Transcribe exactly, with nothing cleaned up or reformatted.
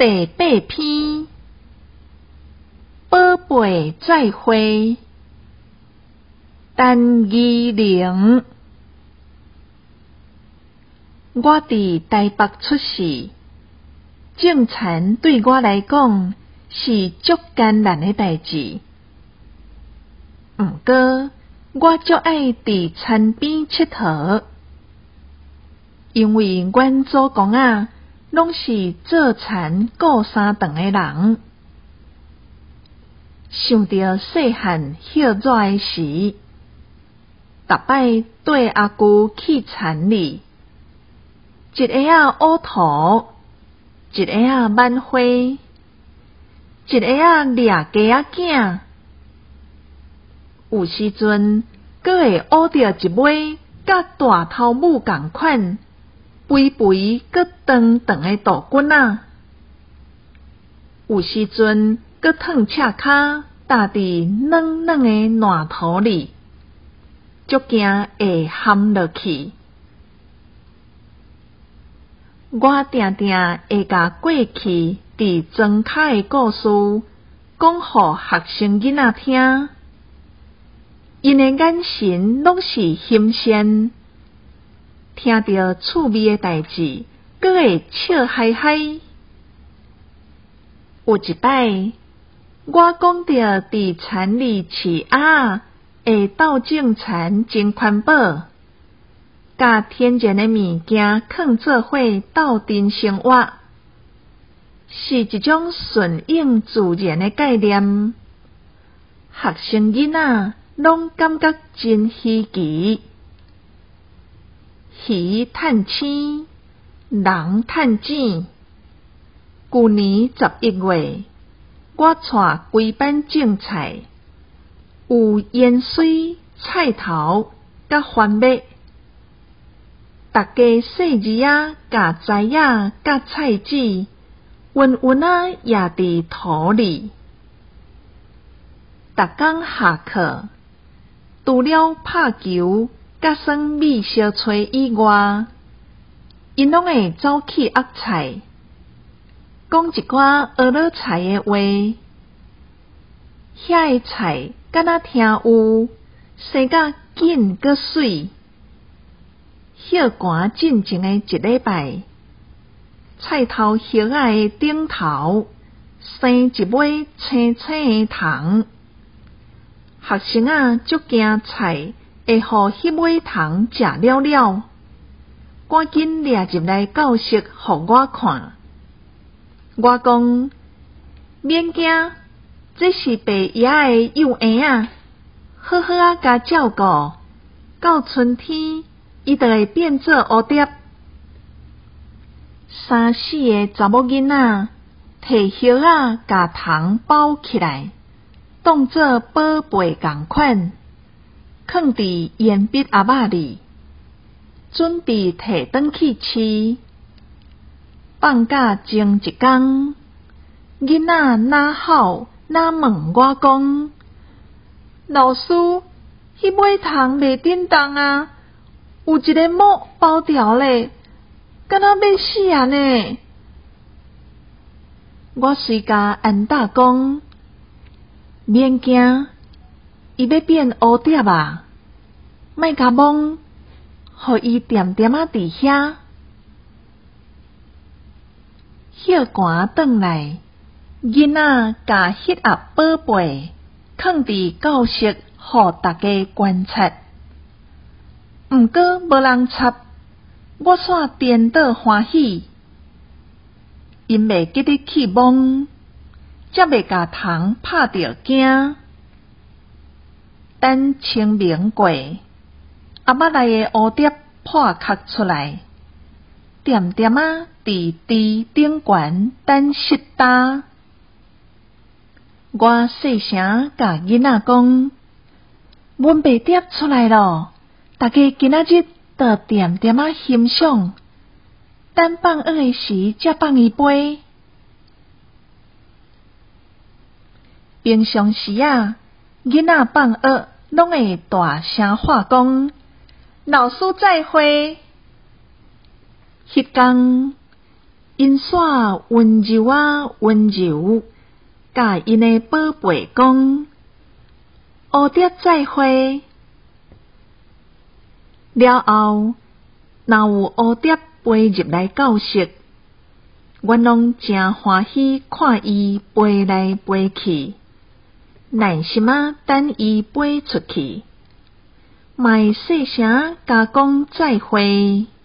第八篇，宝贝再会。陈怡玲，我伫台北出世，种田对我来讲是足艰难的代志。毋过，我足爱伫田边佚佗，因为阮祖公啊，拢是做田顾三顿的人。想着细汉歇热的时，逐摆缀阿舅去田里，一下仔乌土，一下仔挽花，一下仔掠鸡仔囝，有时阵阁会乌着一尾甲大头母共款，肥肥阁长长的大棍仔，有时阵阁烫赤骹踏伫软软的烂土里，足惊会陷落去。我定定会甲过去伫庄骹的故事讲互学生囡仔听，因的眼神拢是翕相，听到趣味的代志，阁会笑嗨嗨。有一摆，我讲到伫田里饲鸭会斗种田真环保，甲天然的物件放做伙斗阵生活，是一种顺应自然的概念。学生囡仔拢感觉真稀奇。鱼趁青，人趁钱。旧年十一月，我带规班种菜，有盐水、菜头甲番麦，大家细儿仔甲栽仔甲菜籽，匀匀仔野伫土里。逐工下课，除了拍球甲耍米烧炊以外，因拢会走去压菜，讲一寡学老菜的话。遐个菜敢若听有，生甲紧阁水。歇寒进前的一礼拜，菜头叶仔的顶头生一尾青青的虫。学生啊，足惊菜会互迄尾虫食了了，赶紧掠入来教室互我看。我讲免惊，这是白爷的幼婴仔，好好啊甲照顾，到春天伊就会变做蝴蝶。三四个查某囡仔摕叶仔甲虫包起来，当做宝贝共款，放伫铅笔盒仔里，准备摕转去饲。放假前一天，囡仔哪吼哪问我讲：“老师，迄尾虫袂振动啊，有一个膜包条咧，敢若要死啊呢！”我随甲安搭讲：“免惊，伊要变蝴蝶啊，莫甲懵，互伊点点仔伫遐。”歇寒转来，囡仔甲迄盒宝贝放伫教室，互大家观察。毋过无人插，我煞颠倒欢喜，因袂记得去摸，则袂甲虫拍着惊。等清明过，盒仔内的蝴蝶破壳出来，点点仔伫枝顶悬等湿焦。我细声甲囡仔讲：“阮白蝶出来咯，大家今仔日着点点仔欣赏，等放学的时才放伊飞。”平常时啊，囡仔放学拢会大声喊讲：“老师再会。”迄天， 因煞温柔啊温柔，甲因的宝贝讲，蝴蝶再会。了后，若有蝴蝶飞入来教室，阮拢真欢喜看伊飞来飞去，耐心啊等伊飞出去，嘛会细声甲讲再会。